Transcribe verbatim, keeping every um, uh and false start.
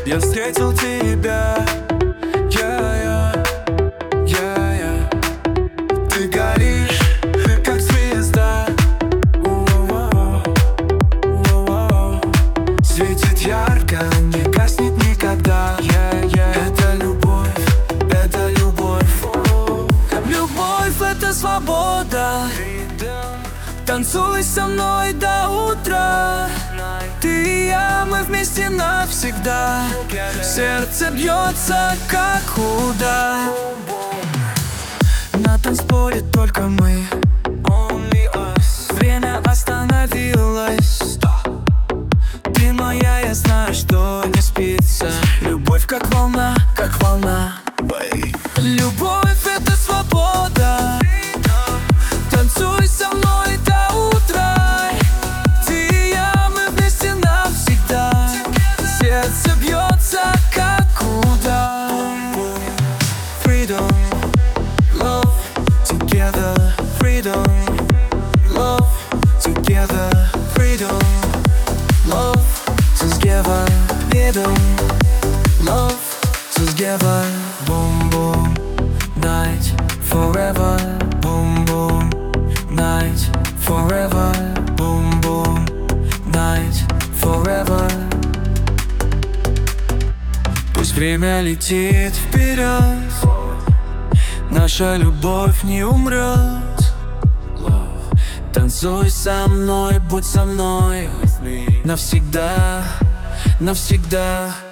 я встретил тебя. Я, я, я, я. Ты горишь, как звезда. У-у-у, у-у-у. Светит ярко, не гаснет никогда. Я, я. Это любовь, это любовь. Любовь — это свобода. Танцуй со мной до утра. Ты и я, мы вместе навсегда. Сердце бьется, как удар. На танцполе только мы. Время остановилось. Ты моя, я знаю, что не спится. Любовь как волна, как волна. Любовь — это свобода. Танцуй со мной до утра. Ты и я, мы вместе навсегда. Сердце бьется, как удар. Freedom, love, together. Freedom, love, together. Freedom, love, together. Freedom, love, together. Boom, boom, night, forever. Boom, boom, night, forever. Boom, boom, night, forever. Пусть время летит вперед, наша любовь не умрет. Танцуй со мной, будь со мной навсегда, навсегда.